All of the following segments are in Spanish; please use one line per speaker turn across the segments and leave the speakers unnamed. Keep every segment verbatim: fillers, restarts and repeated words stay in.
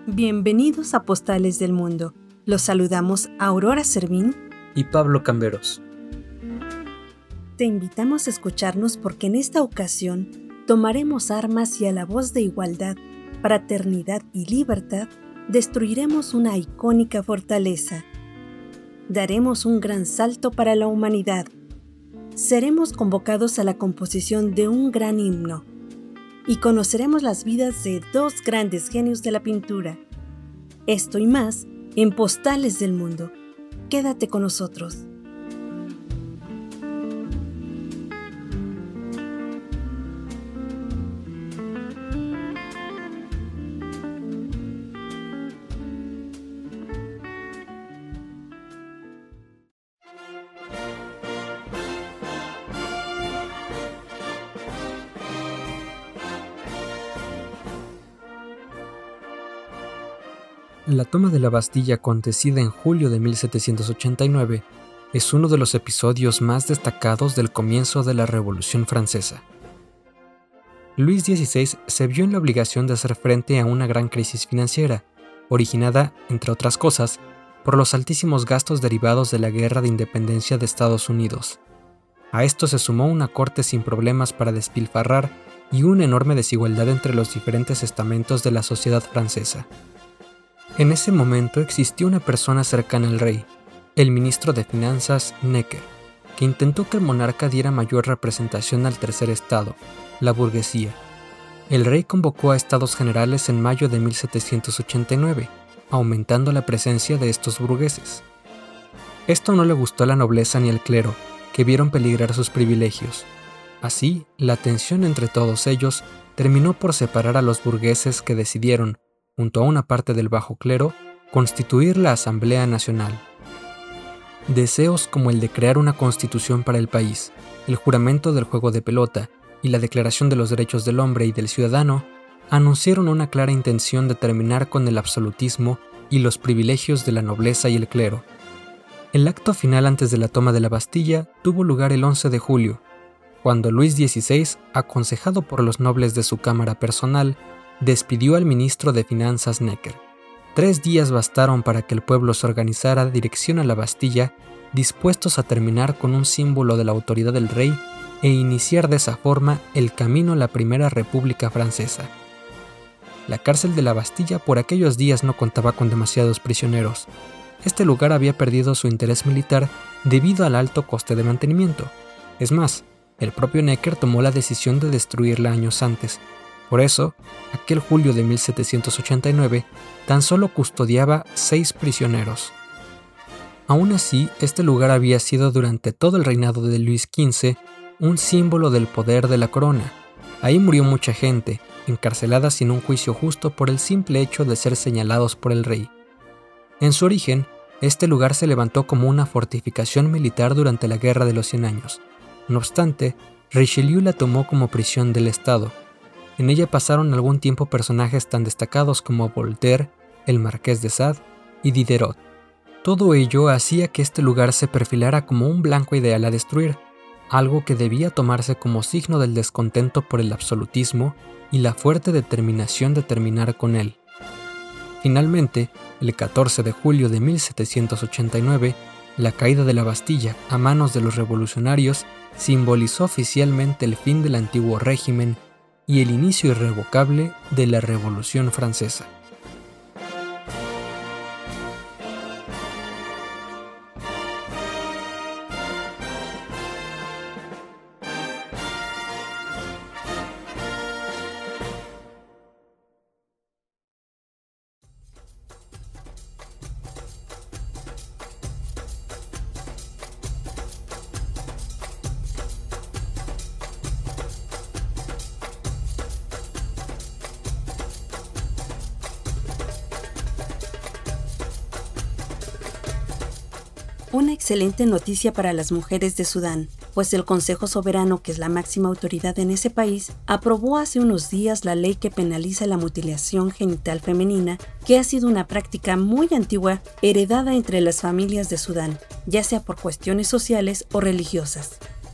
Bienvenidos a Postales del Mundo. Los saludamos Aurora Servín
y Pablo Camberos.
Te invitamos a escucharnos porque en esta ocasión tomaremos armas y a la voz de igualdad, fraternidad y libertad destruiremos una icónica fortaleza. Daremos un gran salto para la humanidad. Seremos convocados a la composición de un gran himno y conoceremos las vidas de dos grandes genios de la pintura. Esto y más en Postales del Mundo. Quédate con nosotros.
La toma de la Bastilla, acontecida en julio de mil setecientos ochenta y nueve, es uno de los episodios más destacados del comienzo de la Revolución Francesa. Luis dieciséis se vio en la obligación de hacer frente a una gran crisis financiera, originada, entre otras cosas, por los altísimos gastos derivados de la Guerra de Independencia de Estados Unidos. A esto se sumó una corte sin problemas para despilfarrar y una enorme desigualdad entre los diferentes estamentos de la sociedad francesa. En ese momento existió una persona cercana al rey, el ministro de Finanzas Necker, que intentó que el monarca diera mayor representación al tercer estado, la burguesía. El rey convocó a estados generales en mayo de mil setecientos ochenta y nueve, aumentando la presencia de estos burgueses. Esto no le gustó a la nobleza ni al clero, que vieron peligrar sus privilegios. Así, la tensión entre todos ellos terminó por separar a los burgueses que decidieron, junto a una parte del bajo clero, constituir la Asamblea Nacional. Deseos como el de crear una constitución para el país, el juramento del juego de pelota y la Declaración de los Derechos del Hombre y del Ciudadano anunciaron una clara intención de terminar con el absolutismo y los privilegios de la nobleza y el clero. El acto final antes de la toma de la Bastilla tuvo lugar el once de julio, cuando Luis dieciséis, aconsejado por los nobles de su cámara personal, despidió al ministro de Finanzas Necker. Tres días bastaron para que el pueblo se organizara dirección a la Bastilla, dispuestos a terminar con un símbolo de la autoridad del rey e iniciar de esa forma el camino a la primera República Francesa. La cárcel de la Bastilla por aquellos días no contaba con demasiados prisioneros. Este lugar había perdido su interés militar debido al alto coste de mantenimiento. Es más, el propio Necker tomó la decisión de destruirla años antes. Por eso, aquel julio de mil setecientos ochenta y nueve, tan solo custodiaba seis prisioneros. Aún así, este lugar había sido durante todo el reinado de Luis quince un símbolo del poder de la corona. Ahí murió mucha gente, encarcelada sin un juicio justo por el simple hecho de ser señalados por el rey. En su origen, este lugar se levantó como una fortificación militar durante la Guerra de los Cien Años. No obstante, Richelieu la tomó como prisión del Estado. En ella pasaron algún tiempo personajes tan destacados como Voltaire, el Marqués de Sade y Diderot. Todo ello hacía que este lugar se perfilara como un blanco ideal a destruir, algo que debía tomarse como signo del descontento por el absolutismo y la fuerte determinación de terminar con él. Finalmente, el catorce de julio de mil setecientos ochenta y nueve, la caída de la Bastilla a manos de los revolucionarios simbolizó oficialmente el fin del antiguo régimen y el inicio irrevocable de la Revolución Francesa.
Una excelente noticia para las mujeres de Sudán, pues el Consejo Soberano, que es la máxima autoridad en ese país, aprobó hace unos días la ley que penaliza la mutilación genital femenina, que ha sido una práctica muy antigua heredada entre las familias de Sudán, ya sea por cuestiones sociales o religiosas.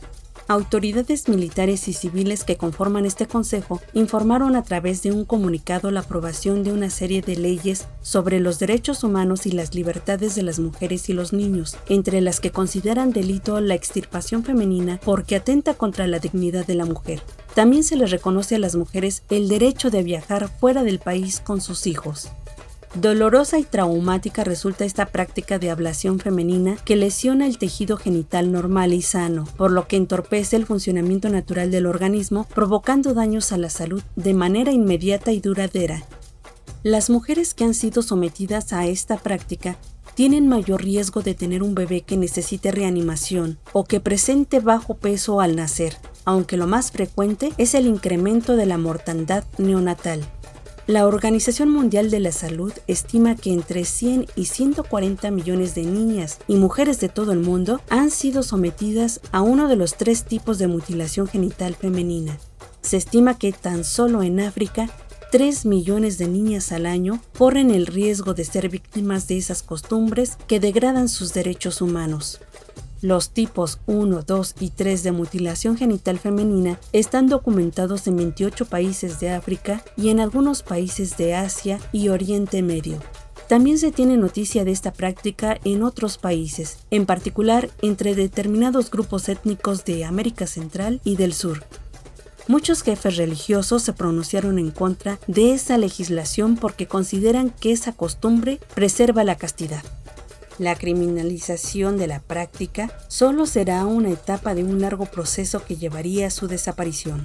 Autoridades militares y civiles que conforman este consejo informaron a través de un comunicado la aprobación de una serie de leyes sobre los derechos humanos y las libertades de las mujeres y los niños, entre las que consideran delito la extirpación femenina porque atenta contra la dignidad de la mujer. También se les reconoce a las mujeres el derecho de viajar fuera del país con sus hijos. Dolorosa y traumática resulta esta práctica de ablación femenina que lesiona el tejido genital normal y sano, por lo que entorpece el funcionamiento natural del organismo, provocando daños a la salud de manera inmediata y duradera. Las mujeres que han sido sometidas a esta práctica tienen mayor riesgo de tener un bebé que necesite reanimación o que presente bajo peso al nacer, aunque lo más frecuente es el incremento de la mortandad neonatal. La Organización Mundial de la Salud estima que entre cien y ciento cuarenta millones de niñas y mujeres de todo el mundo han sido sometidas a uno de los tres tipos de mutilación genital femenina. Se estima que tan solo en África, tres millones de niñas al año corren el riesgo de ser víctimas de esas costumbres que degradan sus derechos humanos. Los tipos uno, dos y tres de mutilación genital femenina están documentados en veintiocho países de África y en algunos países de Asia y Oriente Medio. También se tiene noticia de esta práctica en otros países, en particular entre determinados grupos étnicos de América Central y del Sur. Muchos jefes religiosos se pronunciaron en contra de esa legislación porque consideran que esa costumbre preserva la castidad. La criminalización de la práctica solo será una etapa de un largo proceso que llevaría a su desaparición.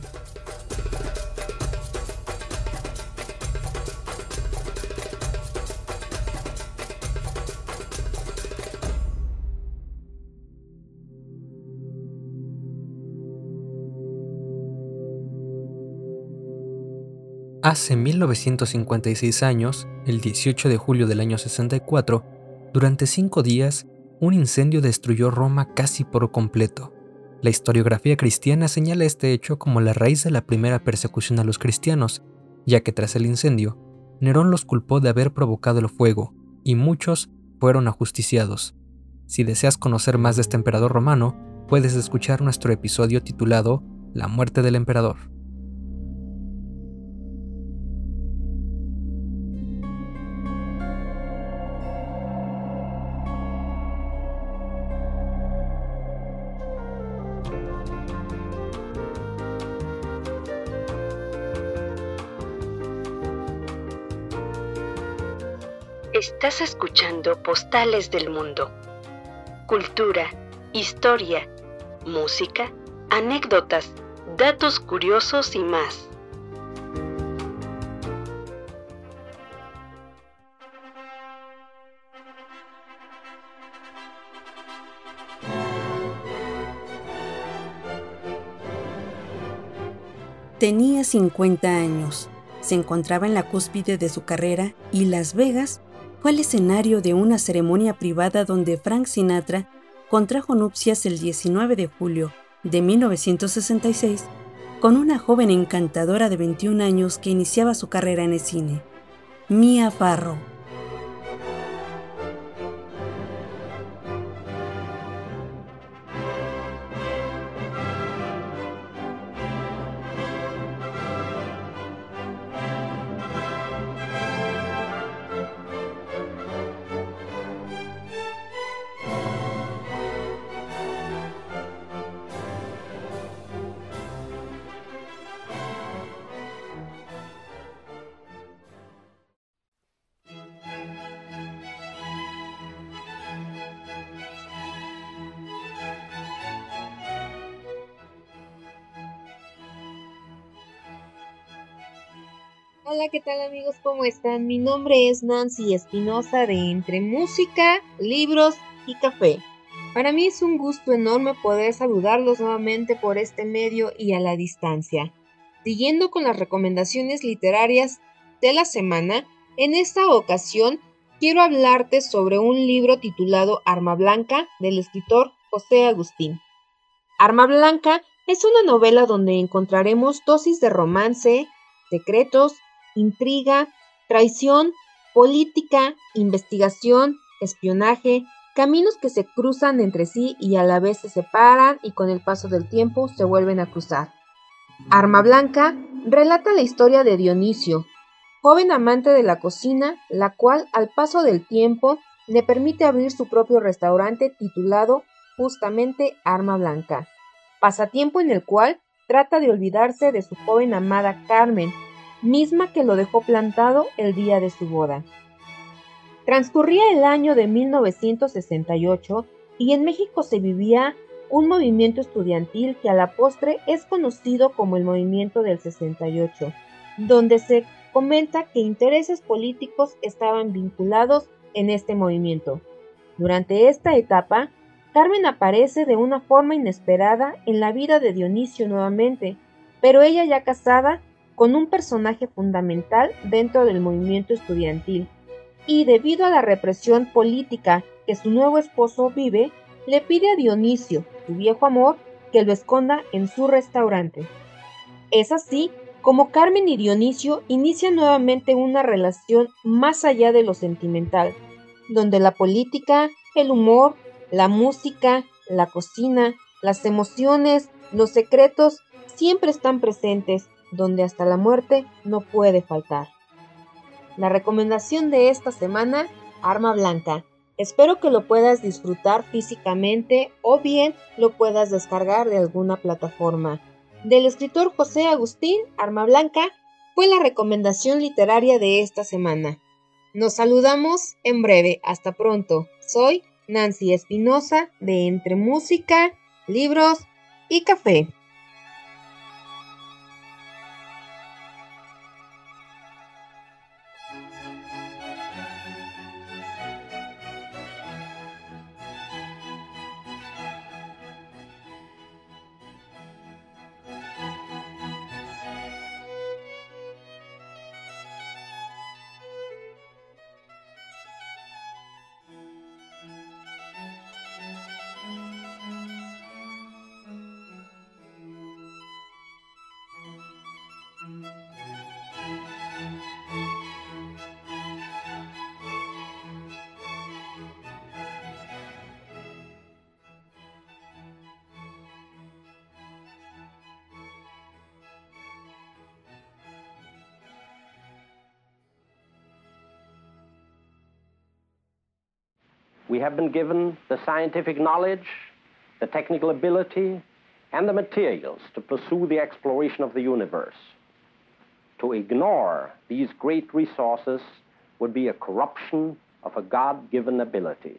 Hace mil novecientos cincuenta y seis años, el dieciocho de julio del año sesenta y cuatro, durante cinco días, un incendio destruyó Roma casi por completo. La historiografía cristiana señala este hecho como la raíz de la primera persecución a los cristianos, ya que tras el incendio, Nerón los culpó de haber provocado el fuego, y muchos fueron ajusticiados. Si deseas conocer más de este emperador romano, puedes escuchar nuestro episodio titulado La muerte del emperador.
Estás escuchando Postales del Mundo. Cultura, historia, música, anécdotas, datos curiosos y más. Tenía cincuenta años. Se encontraba en la cúspide de su carrera y Las Vegas fue el escenario de una ceremonia privada donde Frank Sinatra contrajo nupcias el diecinueve de julio de mil novecientos sesenta y seis con una joven encantadora de veintiún años que iniciaba su carrera en el cine, Mia Farrow.
Hola, ¿qué tal amigos? ¿Cómo están? Mi nombre es Nancy Espinosa de Entre Música, Libros y Café. Para mí es un gusto enorme poder saludarlos nuevamente por este medio y a la distancia. Siguiendo con las recomendaciones literarias de la semana, en esta ocasión quiero hablarte sobre un libro titulado Arma Blanca del escritor José Agustín. Arma Blanca es una novela donde encontraremos dosis de romance, secretos, intriga, traición, política, investigación, espionaje, caminos que se cruzan entre sí y a la vez se separan y con el paso del tiempo se vuelven a cruzar. Arma Blanca relata la historia de Dionisio, joven amante de la cocina, la cual al paso del tiempo le permite abrir su propio restaurante titulado justamente Arma Blanca, pasatiempo en el cual trata de olvidarse de su joven amada Carmen, misma que lo dejó plantado el día de su boda. Transcurría el año de mil novecientos sesenta y ocho y en México se vivía un movimiento estudiantil que a la postre es conocido como el Movimiento del sesenta y ocho, donde se comenta que intereses políticos estaban vinculados en este movimiento. Durante esta etapa, Carmen aparece de una forma inesperada en la vida de Dionisio nuevamente, pero ella ya casada con un personaje fundamental dentro del movimiento estudiantil, y debido a la represión política que su nuevo esposo vive, le pide a Dionisio, su viejo amor, que lo esconda en su restaurante. Es así como Carmen y Dionisio inician nuevamente una relación más allá de lo sentimental, donde la política, el humor, la música, la cocina, las emociones, los secretos siempre están presentes, donde hasta la muerte no puede faltar. La recomendación de esta semana, Arma Blanca. Espero que lo puedas disfrutar físicamente o bien lo puedas descargar de alguna plataforma. Del escritor José Agustín, Arma Blanca fue la recomendación literaria de esta semana. Nos saludamos en breve. Hasta pronto. Soy Nancy Espinosa de Entre Música, Libros y Café.
We have been given the scientific knowledge, the technical ability, and the materials to pursue the exploration of the universe. To ignore these great resources would be a corruption of a God-given ability.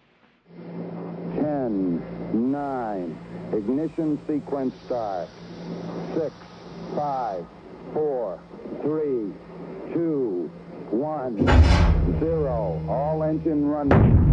Ten, nine, ignition sequence start. Six, five, four, three, two, one, zero. All engine running.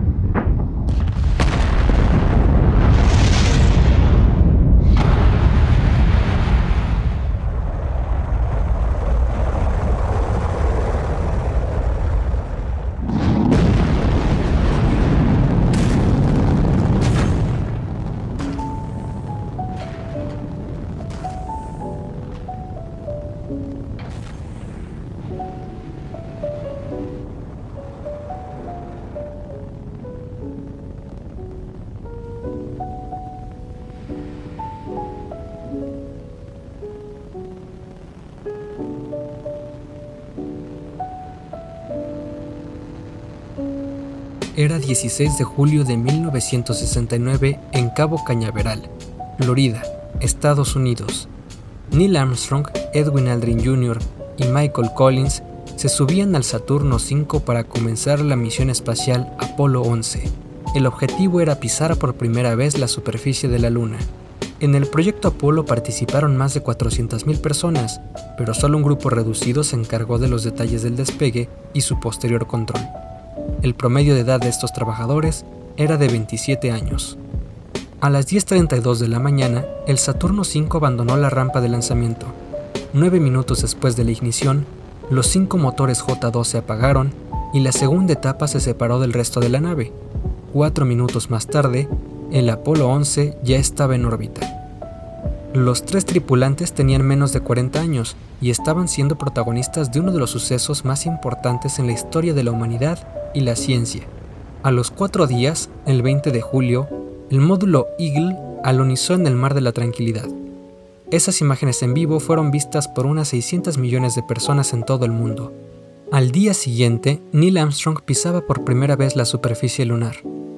Era dieciséis de julio de mil novecientos sesenta y nueve en Cabo Cañaveral, Florida, Estados Unidos. Neil Armstrong, Edwin Aldrin junior y Michael Collins se subían al Saturno cinco para comenzar la misión espacial Apolo once. El objetivo era pisar por primera vez la superficie de la Luna. En el proyecto Apolo participaron más de cuatrocientas mil personas, pero solo un grupo reducido se encargó de los detalles del despegue y su posterior control. El promedio de edad de estos trabajadores era de veintisiete años. A las diez treinta y dos de la mañana, el Saturno cinco abandonó la rampa de lanzamiento. Nueve minutos después de la ignición, los cinco motores J dos se apagaron y la segunda etapa se separó del resto de la nave. Cuatro minutos más tarde, el Apolo once ya estaba en órbita. Los tres tripulantes tenían menos de cuarenta años y estaban siendo protagonistas de uno de los sucesos más importantes en la historia de la humanidad y la ciencia. A los cuatro días, el veinte de julio, el módulo Eagle alunizó en el Mar de la Tranquilidad. Esas imágenes en vivo fueron vistas por unas seiscientos millones de personas en todo el mundo. Al día siguiente, Neil Armstrong pisaba por primera vez la superficie lunar.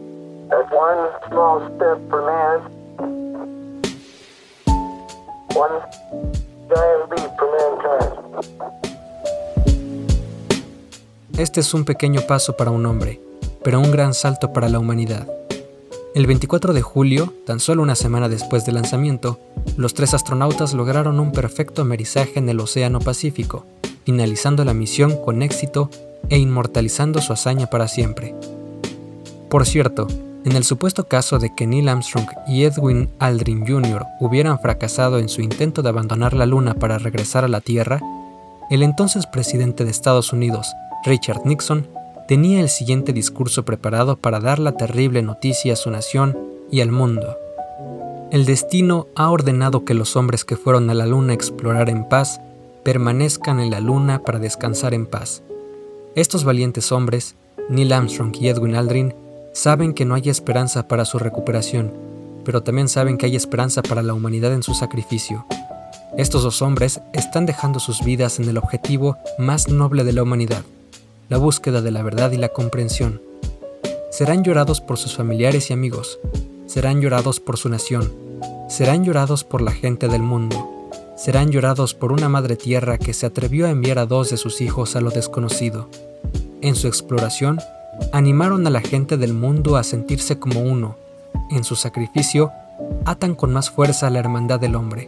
Este es un pequeño paso para un hombre, pero un gran salto para la humanidad. El veinticuatro de julio, tan solo una semana después del lanzamiento, los tres astronautas lograron un perfecto amerizaje en el Océano Pacífico, finalizando la misión con éxito e inmortalizando su hazaña para siempre. Por cierto, en el supuesto caso de que Neil Armstrong y Edwin Aldrin junior hubieran fracasado en su intento de abandonar la Luna para regresar a la Tierra, el entonces presidente de Estados Unidos, Richard Nixon, tenía el siguiente discurso preparado para dar la terrible noticia a su nación y al mundo. El destino ha ordenado que los hombres que fueron a la Luna a explorar en paz permanezcan en la Luna para descansar en paz. Estos valientes hombres, Neil Armstrong y Edwin Aldrin, saben que no hay esperanza para su recuperación, pero también saben que hay esperanza para la humanidad en su sacrificio. Estos dos hombres están dejando sus vidas en el objetivo más noble de la humanidad, la búsqueda de la verdad y la comprensión. Serán llorados por sus familiares y amigos, serán llorados por su nación, serán llorados por la gente del mundo, serán llorados por una madre tierra que se atrevió a enviar a dos de sus hijos a lo desconocido. En su exploración, animaron a la gente del mundo a sentirse como uno. En su sacrificio, atan con más fuerza a la hermandad del hombre.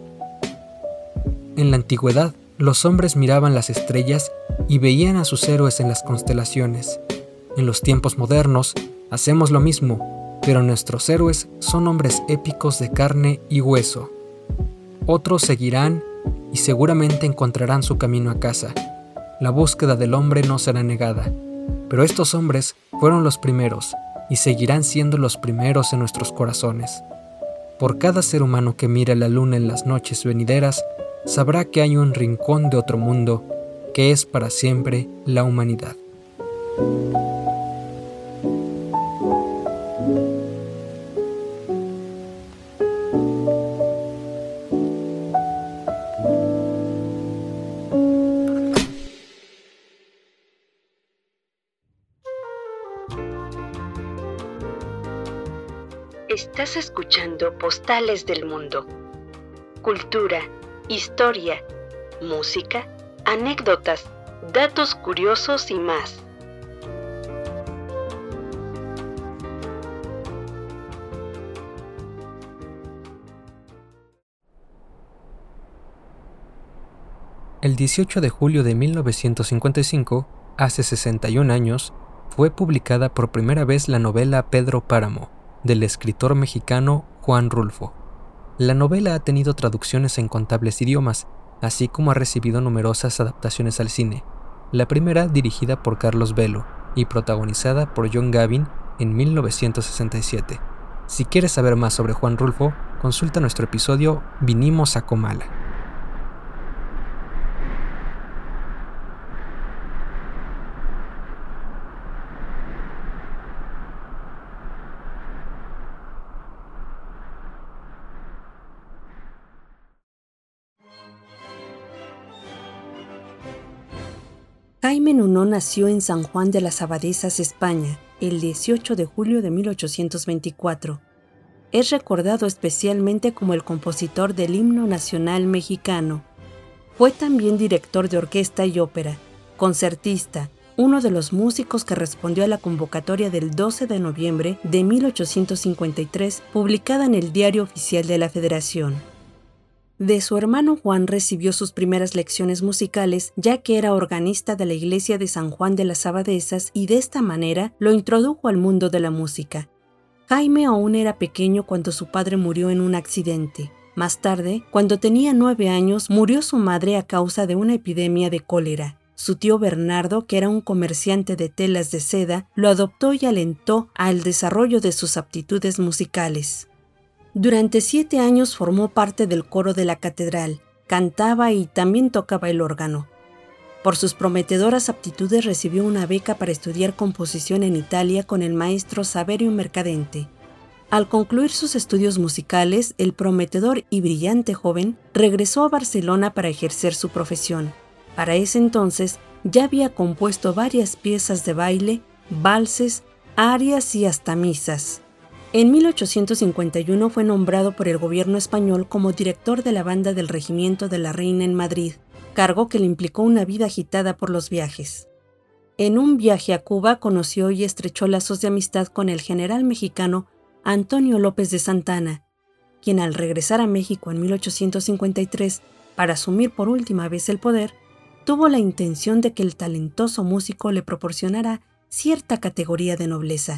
En la antigüedad, los hombres miraban las estrellas y veían a sus héroes en las constelaciones. En los tiempos modernos, hacemos lo mismo, pero nuestros héroes son hombres épicos de carne y hueso. Otros seguirán y seguramente encontrarán su camino a casa. La búsqueda del hombre no será negada, pero estos hombres fueron los primeros y seguirán siendo los primeros en nuestros corazones. Por cada ser humano que mire la luna en las noches venideras, sabrá que hay un rincón de otro mundo que es para siempre la humanidad.
Estás escuchando Postales del Mundo. Cultura, historia, música, anécdotas, datos curiosos y más.
El dieciocho de julio de mil novecientos cincuenta y cinco, hace sesenta y un años, fue publicada por primera vez la novela Pedro Páramo, del escritor mexicano Juan Rulfo. La novela ha tenido traducciones en incontables idiomas, así como ha recibido numerosas adaptaciones al cine. La primera dirigida por Carlos Velo y protagonizada por John Gavin en mil novecientos sesenta y siete. Si quieres saber más sobre Juan Rulfo, consulta nuestro episodio Vinimos a Comala.
Jaime Nuno nació en San Juan de las Abadesas, España, el dieciocho de julio de mil ochocientos veinticuatro. Es recordado especialmente como el compositor del himno nacional mexicano. Fue también director de orquesta y ópera, concertista, uno de los músicos que respondió a la convocatoria del doce de noviembre de mil ochocientos cincuenta y tres, publicada en el Diario Oficial de la Federación. De su hermano Juan recibió sus primeras lecciones musicales, ya que era organista de la iglesia de San Juan de las Abadesas y de esta manera lo introdujo al mundo de la música. Jaime aún era pequeño cuando su padre murió en un accidente. Más tarde, cuando tenía nueve años, murió su madre a causa de una epidemia de cólera. Su tío Bernardo, que era un comerciante de telas de seda, lo adoptó y alentó al desarrollo de sus aptitudes musicales. Durante siete años formó parte del coro de la catedral, cantaba y también tocaba el órgano. Por sus prometedoras aptitudes recibió una beca para estudiar composición en Italia con el maestro Saverio Mercadante. Al concluir sus estudios musicales, el prometedor y brillante joven regresó a Barcelona para ejercer su profesión. Para ese entonces ya había compuesto varias piezas de baile, valses, arias y hasta misas. En mil ochocientos cincuenta y uno fue nombrado por el gobierno español como director de la banda del Regimiento de la Reina en Madrid, cargo que le implicó una vida agitada por los viajes. En un viaje a Cuba conoció y estrechó lazos de amistad con el general mexicano Antonio López de Santana, quien al regresar a México en mil ochocientos cincuenta y tres para asumir por última vez el poder, tuvo la intención de que el talentoso músico le proporcionara cierta categoría de nobleza.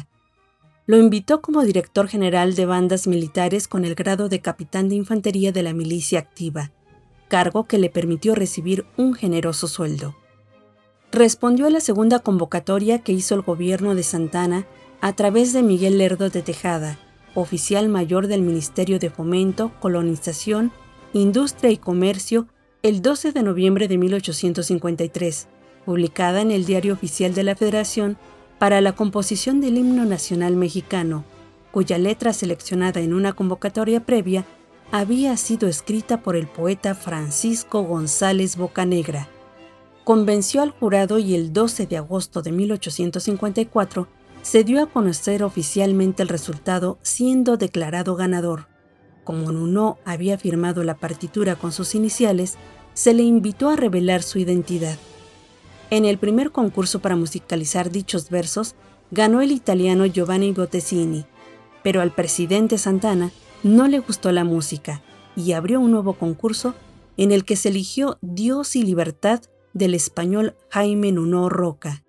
Lo invitó como director general de bandas militares con el grado de capitán de infantería de la milicia activa, cargo que le permitió recibir un generoso sueldo. Respondió a la segunda convocatoria que hizo el gobierno de Santana a través de Miguel Lerdo de Tejada, oficial mayor del Ministerio de Fomento, Colonización, Industria y Comercio, el doce de noviembre de mil ochocientos cincuenta y tres, publicada en el Diario Oficial de la Federación para la composición del himno nacional mexicano, cuya letra seleccionada en una convocatoria previa había sido escrita por el poeta Francisco González Bocanegra. Convenció al jurado y el doce de agosto de mil ochocientos cincuenta y cuatro se dio a conocer oficialmente el resultado, siendo declarado ganador. Como Nuno había firmado la partitura con sus iniciales, se le invitó a revelar su identidad. En el primer concurso para musicalizar dichos versos, ganó el italiano Giovanni Bottesini, pero al presidente Santana no le gustó la música y abrió un nuevo concurso en el que se eligió Dios y Libertad del español Jaime Nuno Roca.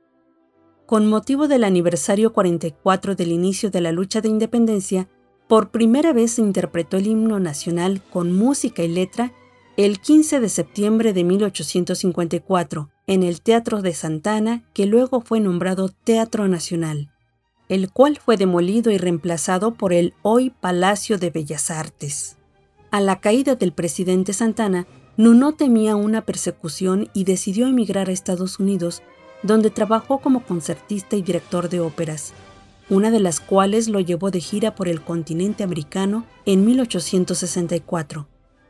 Con motivo del aniversario cuarenta y cuatro del inicio de la lucha de independencia, por primera vez se interpretó el himno nacional con música y letra el quince de septiembre de mil ochocientos cincuenta y cuatro en el Teatro de Santana, que luego fue nombrado Teatro Nacional, el cual fue demolido y reemplazado por el hoy Palacio de Bellas Artes. A la caída del presidente Santana, Nuno temía una persecución y decidió emigrar a Estados Unidos, donde trabajó como concertista y director de óperas, una de las cuales lo llevó de gira por el continente americano en mil ochocientos sesenta y cuatro.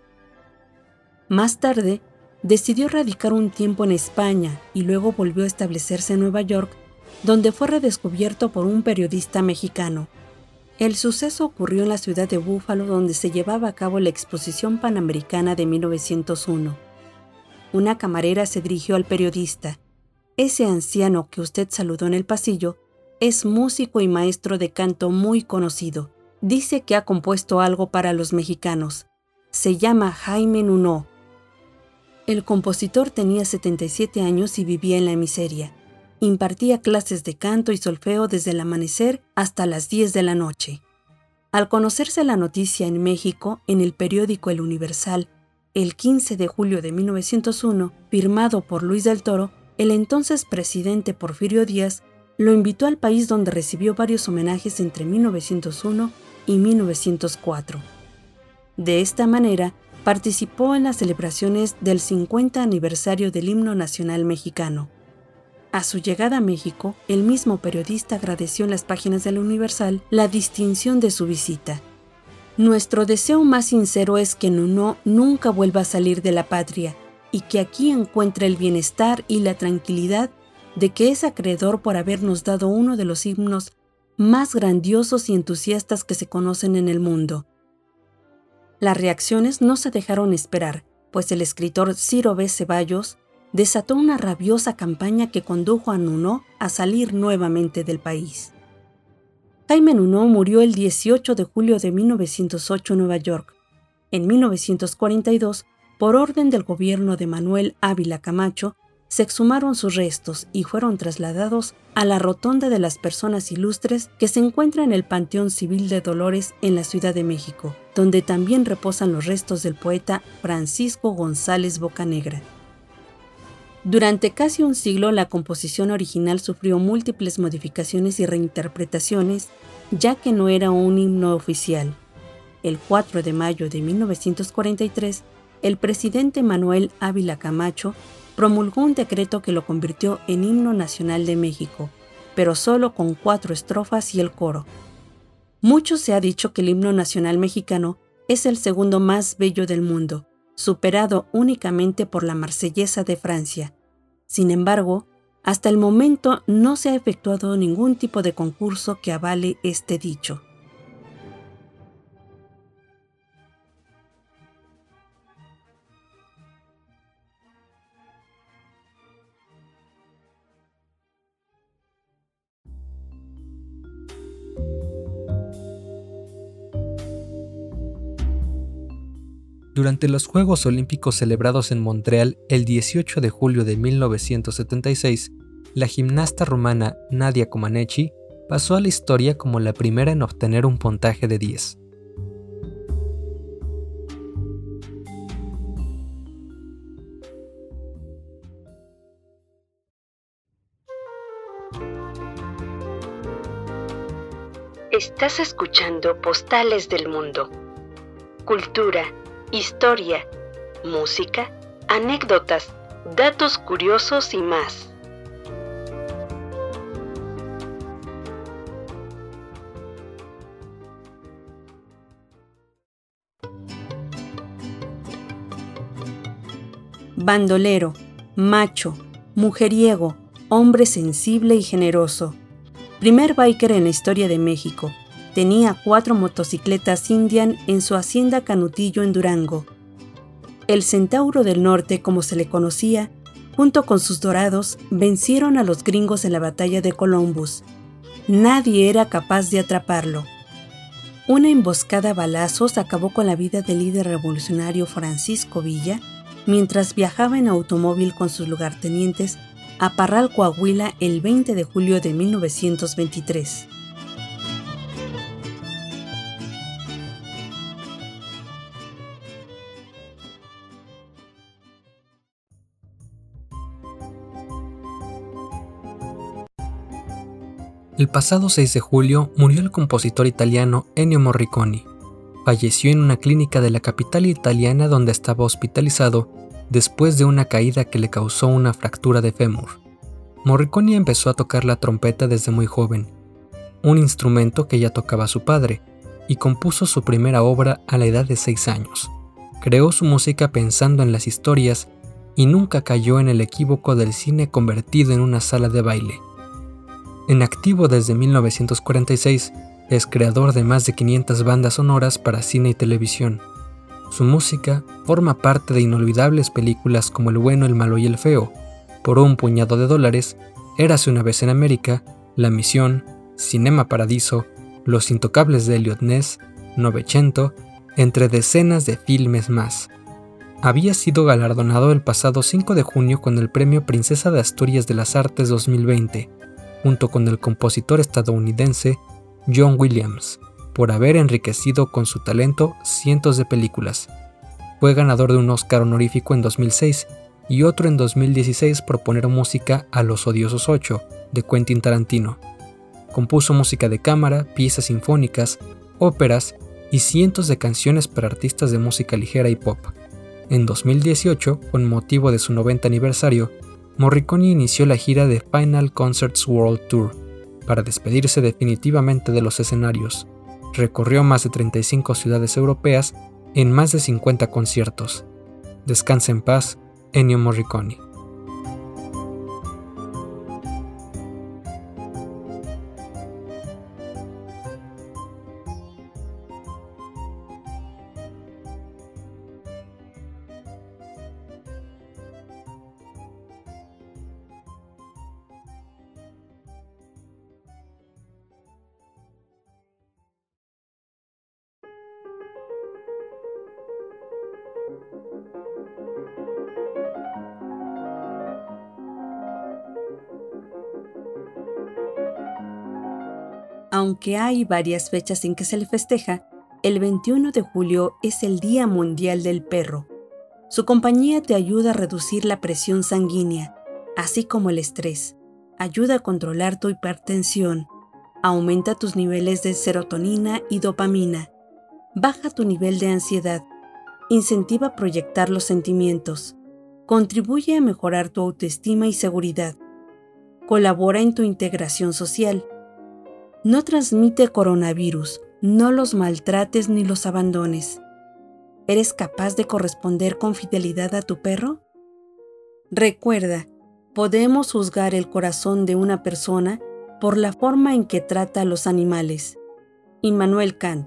Más tarde, decidió radicar un tiempo en España y luego volvió a establecerse en Nueva York, donde fue redescubierto por un periodista mexicano. El suceso ocurrió en la ciudad de Búfalo, donde se llevaba a cabo la Exposición Panamericana de mil novecientos uno. Una camarera se dirigió al periodista. Ese anciano que usted saludó en el pasillo es músico y maestro de canto muy conocido. Dice que ha compuesto algo para los mexicanos. Se llama Jaime Nuno. El compositor tenía setenta y siete años y vivía en la miseria. Impartía clases de canto y solfeo desde el amanecer hasta las diez de la noche. Al conocerse la noticia en México, en el periódico El Universal, el quince de julio de mil novecientos uno, firmado por Luis del Toro, el entonces presidente Porfirio Díaz lo invitó al país, donde recibió varios homenajes entre mil novecientos uno y mil novecientos cuatro. De esta manera, participó en las celebraciones del cincuenta aniversario del himno nacional mexicano. A su llegada a México, el mismo periodista agradeció en las páginas del Universal la distinción de su visita. Nuestro deseo más sincero es que Nuno nunca vuelva a salir de la patria y que aquí encuentre el bienestar y la tranquilidad de que es acreedor por habernos dado uno de los himnos más grandiosos y entusiastas que se conocen en el mundo. Las reacciones no se dejaron esperar, pues el escritor Ciro B. Ceballos desató una rabiosa campaña que condujo a Nuno a salir nuevamente del país. Jaime Nuno murió el dieciocho de julio de mil novecientos ocho en Nueva York. En mil novecientos cuarenta y dos, por orden del gobierno de Manuel Ávila Camacho, se exhumaron sus restos y fueron trasladados a la Rotonda de las Personas Ilustres, que se encuentra en el Panteón Civil de Dolores en la Ciudad de México, donde también reposan los restos del poeta Francisco González Bocanegra. Durante casi un siglo, la composición original sufrió múltiples modificaciones y reinterpretaciones, ya que no era un himno oficial. El cuatro de mayo de mil novecientos cuarenta y tres, el presidente Manuel Ávila Camacho promulgó un decreto que lo convirtió en himno nacional de México, pero solo con cuatro estrofas y el coro. Mucho se ha dicho que el himno nacional mexicano es el segundo más bello del mundo, superado únicamente por la Marsellesa de Francia. Sin embargo, hasta el momento no se ha efectuado ningún tipo de concurso que avale este dicho.
Durante los Juegos Olímpicos celebrados en Montreal el dieciocho de julio de mil novecientos setenta y seis, la gimnasta rumana Nadia Comaneci pasó a la historia como la primera en obtener un puntaje de diez.
Estás escuchando Postales del Mundo. Cultura, historia, música, anécdotas, datos curiosos y más. Bandolero, macho, mujeriego, hombre sensible y generoso. Primer biker en la historia de México. Tenía cuatro motocicletas Indian en su hacienda Canutillo en Durango. El Centauro del Norte, como se le conocía, junto con sus dorados, vencieron a los gringos en la batalla de Columbus. Nadie era capaz de atraparlo. Una emboscada a balazos acabó con la vida del líder revolucionario Francisco Villa mientras viajaba en automóvil con sus lugartenientes a Parral, Coahuila, el veinte de julio de mil novecientos veintitrés.
El pasado seis de julio murió el compositor italiano Ennio Morricone. Falleció en una clínica de la capital italiana donde estaba hospitalizado después de una caída que le causó una fractura de fémur. Morricone empezó a tocar la trompeta desde muy joven, un instrumento que ya tocaba su padre, y compuso su primera obra a la edad de seis años. Creó su música pensando en las historias y nunca cayó en el equívoco del cine convertido en una sala de baile. En activo desde mil novecientos cuarenta y seis, es creador de más de quinientas bandas sonoras para cine y televisión. Su música forma parte de inolvidables películas como El bueno, el malo y el feo, Por un puñado de dólares, Érase una vez en América, La misión, Cinema Paradiso, Los intocables de Elliot Ness, Novecento, entre decenas de filmes más. Había sido galardonado el pasado cinco de junio con el Premio Princesa de Asturias de las Artes dos mil veinte, junto con el compositor estadounidense John Williams, por haber enriquecido con su talento cientos de películas. Fue ganador de un Oscar honorífico en dos mil seis y otro en dos mil dieciséis por poner música a Los Odiosos ocho, de Quentin Tarantino. Compuso música de cámara, piezas sinfónicas, óperas y cientos de canciones para artistas de música ligera y pop. En dos mil dieciocho, con motivo de su noventa aniversario, Morricone inició la gira de Final Concerts World Tour para despedirse definitivamente de los escenarios. Recorrió más de treinta y cinco ciudades europeas en más de cincuenta conciertos. Descansa en paz, Ennio Morricone.
Aunque hay varias fechas en que se le festeja, el veintiuno de julio es el Día Mundial del Perro. Su compañía te ayuda a reducir la presión sanguínea, así como el estrés. Ayuda a controlar tu hipertensión. Aumenta tus niveles de serotonina y dopamina. Baja tu nivel de ansiedad. Incentiva a proyectar los sentimientos. contribuye a mejorar tu autoestima y seguridad. Colabora en tu integración social. No transmite coronavirus, no los maltrates ni los abandones. ¿Eres capaz de corresponder con fidelidad a tu perro? Recuerda, podemos juzgar el corazón de una persona por la forma en que trata a los animales. Immanuel Kant.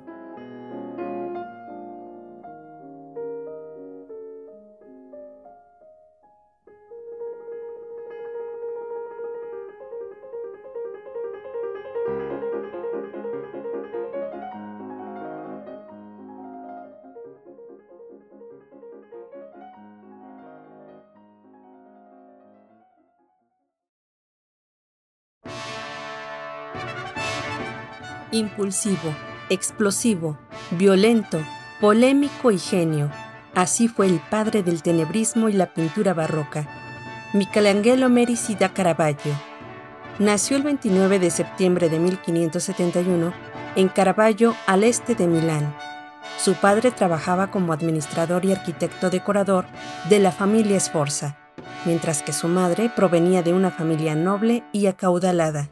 Impulsivo, explosivo, violento, polémico y genio. Así fue el padre del tenebrismo y la pintura barroca, Michelangelo Merisi da Caravaggio. Nació el veintinueve de septiembre de mil quinientos setenta y uno en Caravaggio, al este de Milán. Su padre trabajaba como administrador y arquitecto decorador de la familia Sforza, mientras que su madre provenía de una familia noble y acaudalada.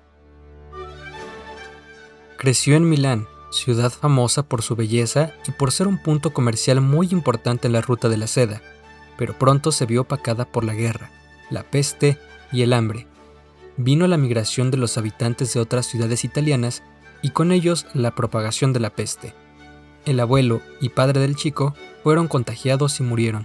Creció en Milán, ciudad famosa por su belleza y por ser un punto comercial muy importante en la ruta de la seda, pero pronto se vio opacada por la guerra, la peste y el hambre. Vino la migración de los habitantes de otras ciudades italianas y con ellos la propagación de la peste. El abuelo y padre del chico fueron contagiados y murieron.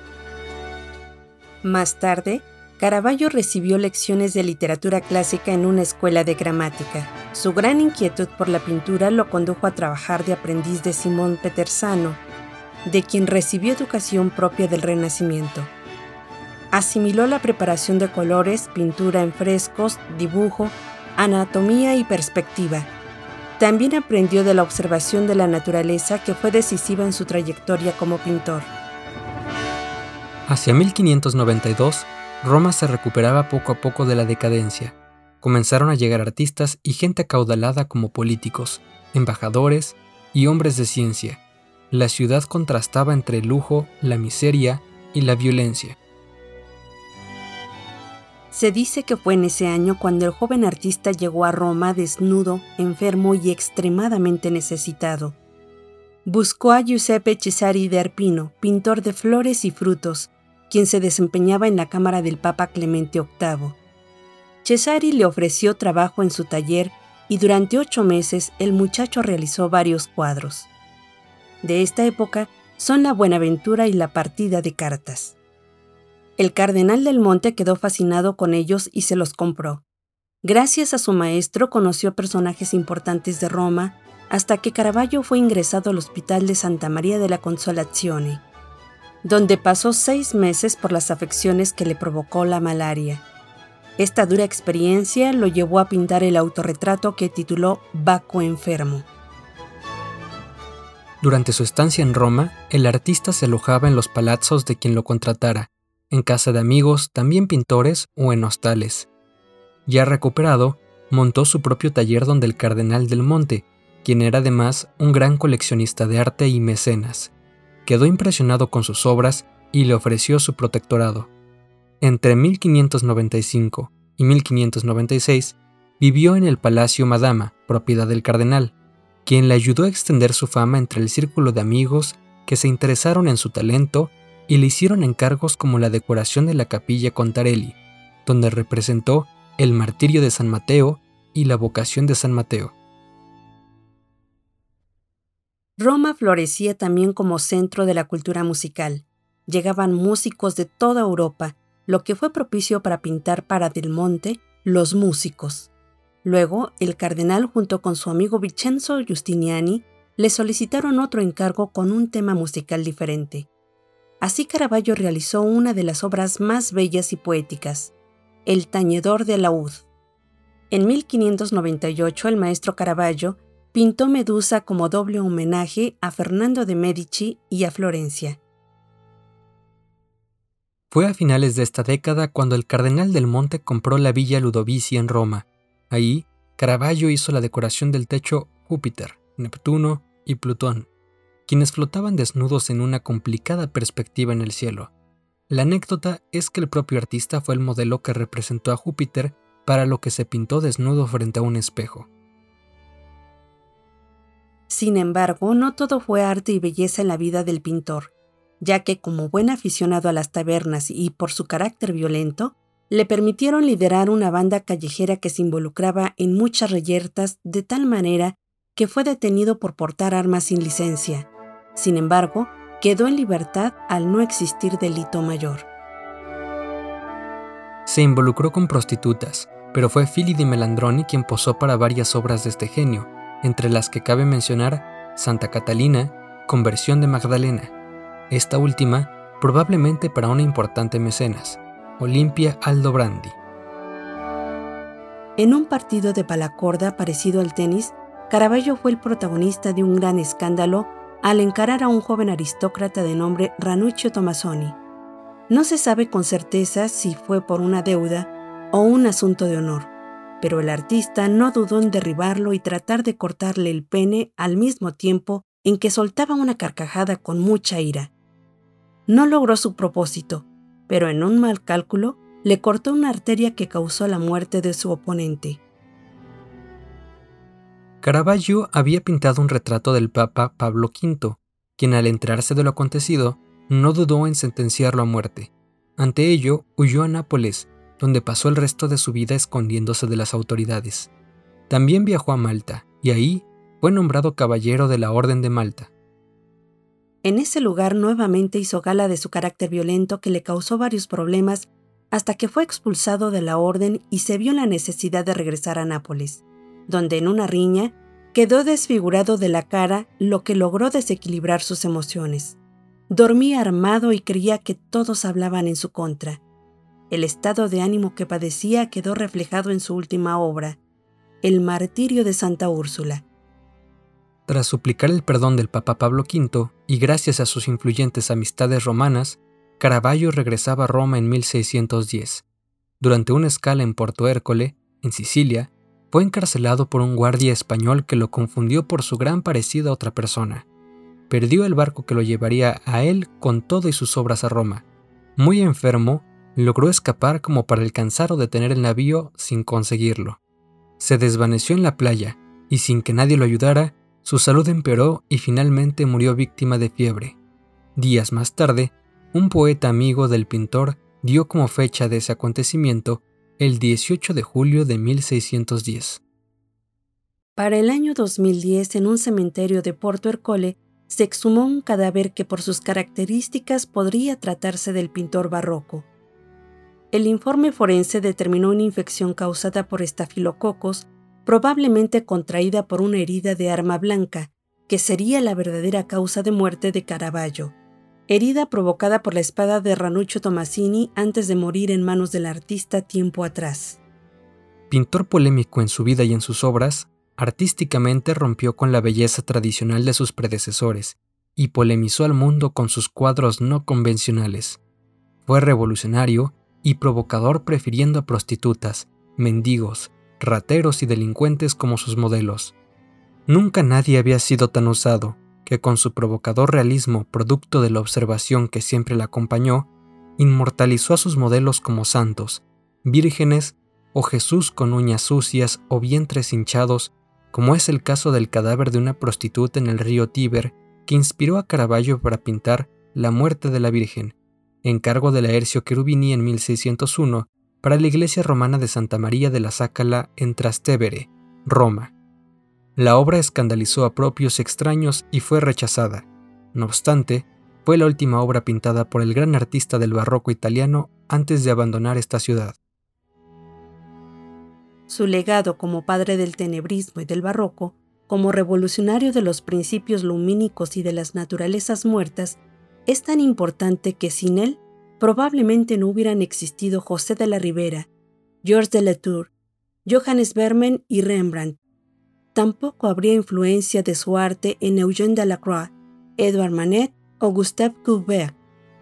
Más tarde, Caravaggio recibió lecciones de literatura clásica en una escuela de gramática. Su gran inquietud por la pintura lo condujo a trabajar de aprendiz de Simón Petersano, de quien recibió educación propia del Renacimiento. Asimiló la preparación de colores, pintura en frescos, dibujo, anatomía y perspectiva. También aprendió de la observación de la naturaleza, que fue decisiva en su trayectoria como pintor.
Hacia mil quinientos noventa y dos, Roma se recuperaba poco a poco de la decadencia. Comenzaron a llegar artistas y gente acaudalada como políticos, embajadores y hombres de ciencia. La ciudad contrastaba entre el lujo, la miseria y la violencia.
Se dice que fue en ese año cuando el joven artista llegó a Roma desnudo, enfermo y extremadamente necesitado. Buscó a Giuseppe Cesari de Arpino, pintor de flores y frutos, quien se desempeñaba en la cámara del Papa Clemente octavo. Cesari le ofreció trabajo en su taller y durante ocho meses el muchacho realizó varios cuadros. De esta época son la Buenaventura y la partida de cartas. El cardenal del Monte quedó fascinado con ellos y se los compró. Gracias a su maestro conoció a personajes importantes de Roma, hasta que Caravaggio fue ingresado al Hospital de Santa María de la Consolazione, donde pasó seis meses por las afecciones que le provocó la malaria. Esta dura experiencia lo llevó a pintar el autorretrato que tituló Baco enfermo.
Durante su estancia en Roma, el artista se alojaba en los palazzos de quien lo contratara, en casa de amigos, también pintores o en hostales. Ya recuperado, montó su propio taller donde el cardenal del Monte, quien era además un gran coleccionista de arte y mecenas, quedó impresionado con sus obras y le ofreció su protectorado. Entre mil quinientos noventa y cinco y mil quinientos noventa y seis vivió en el Palacio Madama, propiedad del cardenal, quien le ayudó a extender su fama entre el círculo de amigos que se interesaron en su talento y le hicieron encargos como la decoración de la capilla Contarelli, donde representó el martirio de San Mateo y la vocación de San Mateo.
Roma florecía también como centro de la cultura musical. Llegaban músicos de toda Europa, lo que fue propicio para pintar para Del Monte Los Músicos. Luego, el cardenal junto con su amigo Vincenzo Giustiniani le solicitaron otro encargo con un tema musical diferente. Así Caravaggio realizó una de las obras más bellas y poéticas, El tañedor de laúd. En mil quinientos noventa y ocho, el maestro Caravaggio pintó Medusa como doble homenaje a Fernando de Medici y a Florencia.
Fue a finales de esta década cuando el cardenal del Monte compró la Villa Ludovisi en Roma. Ahí, Caravaggio hizo la decoración del techo Júpiter, Neptuno y Plutón, quienes flotaban desnudos en una complicada perspectiva en el cielo. La anécdota es que el propio artista fue el modelo que representó a Júpiter para lo que se pintó desnudo frente a un espejo.
Sin embargo, no todo fue arte y belleza en la vida del pintor, ya que como buen aficionado a las tabernas y por su carácter violento, le permitieron liderar una banda callejera que se involucraba en muchas reyertas de tal manera que fue detenido por portar armas sin licencia. Sin embargo, quedó en libertad al no existir delito mayor.
Se involucró con prostitutas, pero fue Fili di Melandroni quien posó para varias obras de este genio, entre las que cabe mencionar Santa Catalina, Conversión de Magdalena. Esta última, probablemente para una importante mecenas, Olimpia Aldobrandi.
En un partido de palacorda parecido al tenis, Caravaggio fue el protagonista de un gran escándalo al encarar a un joven aristócrata de nombre Ranuccio Tommasoni. No se sabe con certeza si fue por una deuda o un asunto de honor, pero el artista no dudó en derribarlo y tratar de cortarle el pene al mismo tiempo en que soltaba una carcajada con mucha ira. No logró su propósito, pero en un mal cálculo le cortó una arteria que causó la muerte de su oponente.
Caravaggio había pintado un retrato del Papa Pablo quinto, quien al enterarse de lo acontecido no dudó en sentenciarlo a muerte. Ante ello, huyó a Nápoles, donde pasó el resto de su vida escondiéndose de las autoridades. También viajó a Malta, y ahí fue nombrado caballero de la Orden de Malta.
En ese lugar nuevamente hizo gala de su carácter violento que le causó varios problemas hasta que fue expulsado de la orden y se vio en la necesidad de regresar a Nápoles, donde en una riña quedó desfigurado de la cara, lo que logró desequilibrar sus emociones. Dormía armado y creía que todos hablaban en su contra. El estado de ánimo que padecía quedó reflejado en su última obra, El martirio de Santa Úrsula.
Tras suplicar el perdón del Papa Pablo quinto y gracias a sus influyentes amistades romanas, Caravaggio regresaba a Roma en mil seiscientos diez. Durante una escala en Porto Ercole, en Sicilia, fue encarcelado por un guardia español que lo confundió por su gran parecido a otra persona. Perdió el barco que lo llevaría a él con todo y sus obras a Roma. Muy enfermo, logró escapar como para alcanzar o detener el navío sin conseguirlo. Se desvaneció en la playa y sin que nadie lo ayudara, su salud empeoró y finalmente murió víctima de fiebre. Días más tarde, un poeta amigo del pintor dio como fecha de ese acontecimiento el dieciocho de julio de mil seiscientos diez.
Para el año dos mil diez, en un cementerio de Porto Ercole, se exhumó un cadáver que por sus características podría tratarse del pintor barroco. El informe forense determinó una infección causada por estafilococos, probablemente contraída por una herida de arma blanca, que sería la verdadera causa de muerte de Caravaggio, herida provocada por la espada de Ranuccio Tommasini antes de morir en manos del artista tiempo atrás.
Pintor polémico en su vida y en sus obras, artísticamente rompió con la belleza tradicional de sus predecesores y polemizó al mundo con sus cuadros no convencionales. Fue revolucionario y provocador prefiriendo a prostitutas, mendigos, rateros y delincuentes como sus modelos. Nunca nadie había sido tan osado que con su provocador realismo, producto de la observación que siempre la acompañó, inmortalizó a sus modelos como santos, vírgenes o Jesús con uñas sucias o vientres hinchados, como es el caso del cadáver de una prostituta en el río Tíber que inspiró a Caravaggio para pintar La muerte de la Virgen, encargo de Laercio Cherubini en mil seiscientos uno para la iglesia romana de Santa María de la Scala en Trastevere, Roma. La obra escandalizó a propios extraños y fue rechazada. No obstante, fue la última obra pintada por el gran artista del barroco italiano antes de abandonar esta ciudad.
Su legado como padre del tenebrismo y del barroco, como revolucionario de los principios lumínicos y de las naturalezas muertas, es tan importante que sin él probablemente no hubieran existido José de la Ribera, Georges de Latour, Johannes Vermeer y Rembrandt. Tampoco habría influencia de su arte en Eugène Delacroix, Edouard Manet o Gustave Courbet.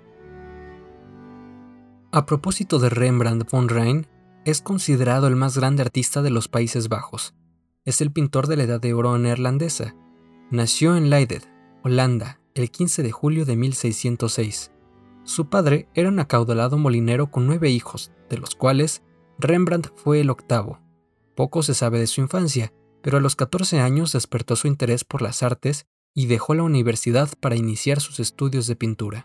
A propósito de Rembrandt von Rijn, es considerado el más grande artista de los Países Bajos. Es el pintor de la Edad de Oro neerlandesa. Nació en Leiden, Holanda, el quince de julio de mil seiscientos seis. Su padre era un acaudalado molinero con nueve hijos, de los cuales Rembrandt fue el octavo. Poco se sabe de su infancia, pero a los catorce años despertó su interés por las artes y dejó la universidad para iniciar sus estudios de pintura.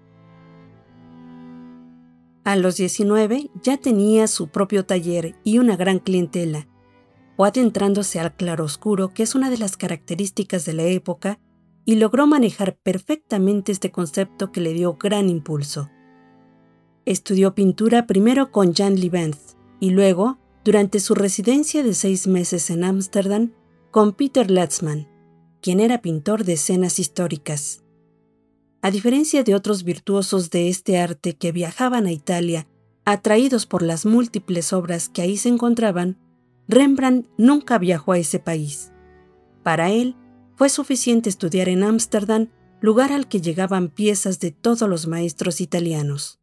A los diecinueve ya tenía su propio taller y una gran clientela. Fue adentrándose al claroscuro, que es una de las características de la época, y logró manejar perfectamente este concepto que le dio gran impulso. Estudió pintura primero con Jan Lievens y luego, durante su residencia de seis meses en Ámsterdam, con Peter Latzmann, quien era pintor de escenas históricas. A diferencia de otros virtuosos de este arte que viajaban a Italia, atraídos por las múltiples obras que ahí se encontraban, Rembrandt nunca viajó a ese país. Para él, fue suficiente estudiar en Ámsterdam, lugar al que llegaban piezas de todos los maestros italianos.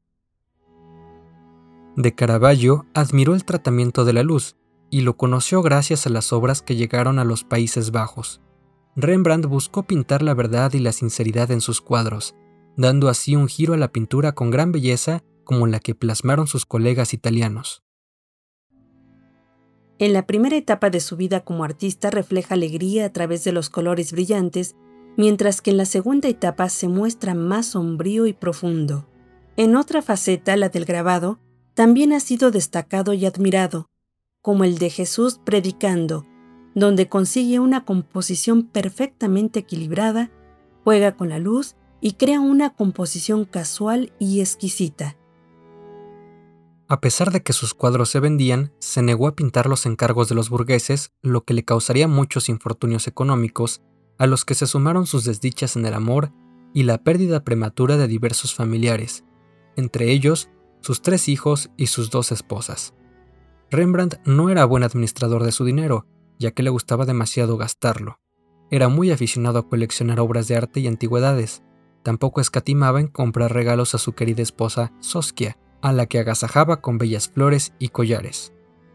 De Caravaggio admiró el tratamiento de la luz y lo conoció gracias a las obras que llegaron a los Países Bajos. Rembrandt buscó pintar la verdad y la sinceridad en sus cuadros, dando así un giro a la pintura con gran belleza como la que plasmaron sus colegas italianos.
En la primera etapa de su vida como artista refleja alegría a través de los colores brillantes, mientras que en la segunda etapa se muestra más sombrío y profundo. En otra faceta, la del grabado, también ha sido destacado y admirado, como el de Jesús predicando, donde consigue una composición perfectamente equilibrada, juega con la luz y crea una composición casual y exquisita.
A pesar de que sus cuadros se vendían, se negó a pintar los encargos de los burgueses, lo que le causaría muchos infortunios económicos, a los que se sumaron sus desdichas en el amor y la pérdida prematura de diversos familiares, entre ellos sus tres hijos y sus dos esposas. Rembrandt no era buen administrador de su dinero, ya que le gustaba demasiado gastarlo. Era muy aficionado a coleccionar obras de arte y antigüedades. Tampoco escatimaba en comprar regalos a su querida esposa Saskia, a la que agasajaba con bellas flores y collares.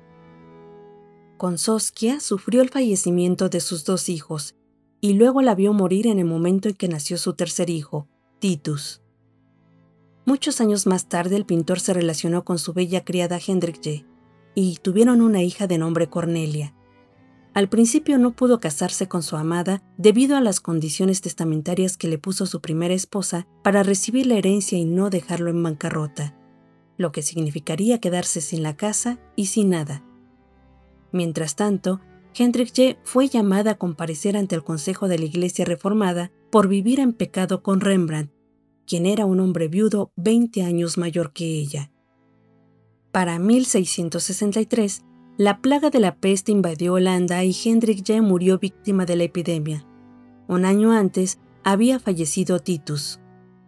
Con Saskia sufrió el fallecimiento de sus dos hijos, y luego la vio morir en el momento en que nació su tercer hijo, Titus. Muchos años más tarde, el pintor se relacionó con su bella criada Hendrikje, y tuvieron una hija de nombre Cornelia. Al principio no pudo casarse con su amada debido a las condiciones testamentarias que le puso su primera esposa para recibir la herencia y no dejarlo en bancarrota, lo que significaría quedarse sin la casa y sin nada. Mientras tanto, Hendrikje fue llamada a comparecer ante el Consejo de la Iglesia Reformada por vivir en pecado con Rembrandt, quien era un hombre viudo veinte años mayor que ella. Para mil seiscientos sesenta y tres, la plaga de la peste invadió Holanda y Hendrikje murió víctima de la epidemia. Un año antes, había fallecido Titus.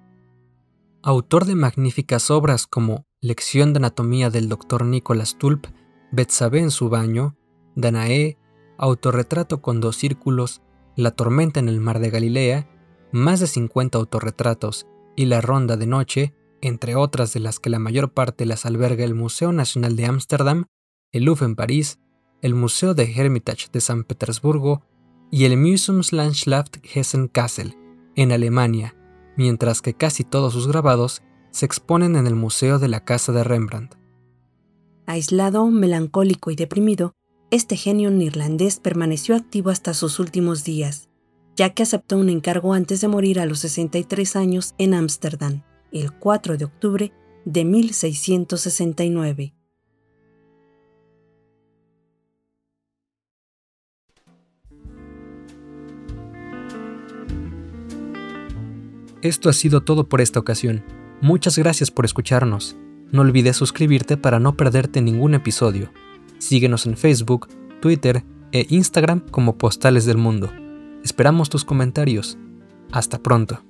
Autor de magníficas obras como Lección de anatomía del doctor Nicolas Tulp, Betsabé en su baño, Danae, Autorretrato con dos círculos, La tormenta en el mar de Galilea, más de cincuenta autorretratos y La ronda de noche, entre otras de las que la mayor parte las alberga el Museo Nacional de Ámsterdam, el Louvre en París, el Museo de Hermitage de San Petersburgo y el Museumslandschaft Hessen-Kassel, en Alemania, mientras que casi todos sus grabados se exponen en el Museo de la Casa de Rembrandt.
Aislado, melancólico y deprimido, este genio neerlandés permaneció activo hasta sus últimos días, ya que aceptó un encargo antes de morir a los sesenta y tres años en Ámsterdam, el cuatro de octubre de mil seiscientos sesenta y nueve.
Esto ha sido todo por esta ocasión. Muchas gracias por escucharnos. No olvides suscribirte para no perderte ningún episodio. Síguenos en Facebook, Twitter e Instagram como Postales del Mundo. Esperamos tus comentarios. Hasta pronto.